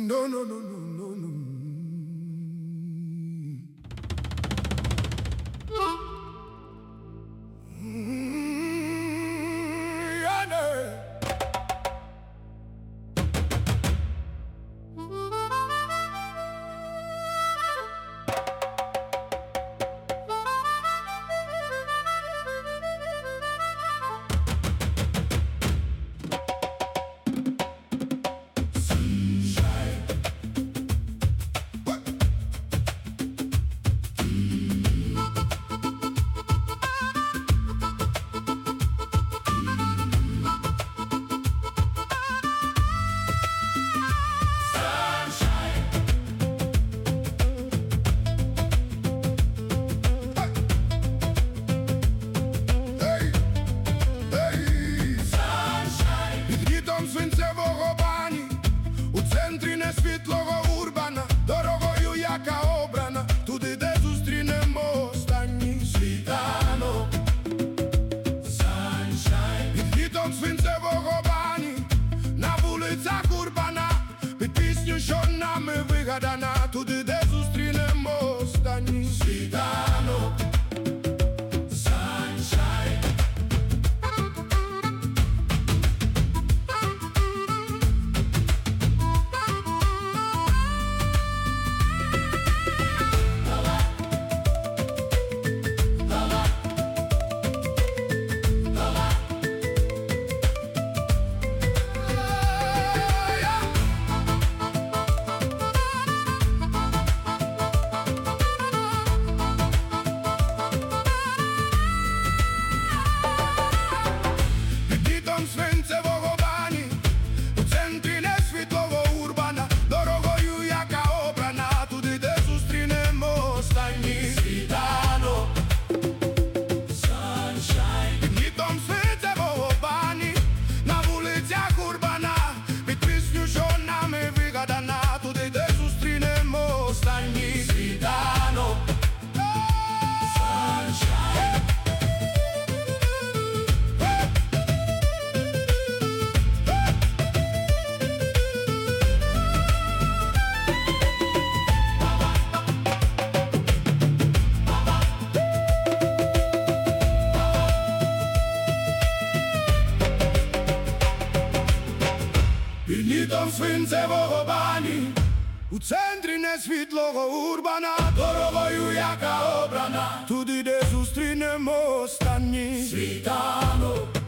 No, no, no, no, no, no. Yeah, no. Свинцевого бані, у центрі несвітлого урбана, дорогою, яка обрана, туди, де зустрінемо останній світанок. Sunshine. Під літом свинцевого бані, на вулицях урбана, під пісню, що нами вигадана, туди, де зустрінемо останній світанок. Свинцевого бані, у центрі несвітлого урбана, дорогою, яка обрана, туди, де зустрінемо останній світанок. Sunshine. Під літом свинцевого бані, на вулицях урбана, під пісню, що нами вигадана, туди, де зустрінемо останній світанок. Під літом свинцевого бані, у центрі несвітлого урбана, дорогою, яка обрана, туди, де зустрінемо останній світанок.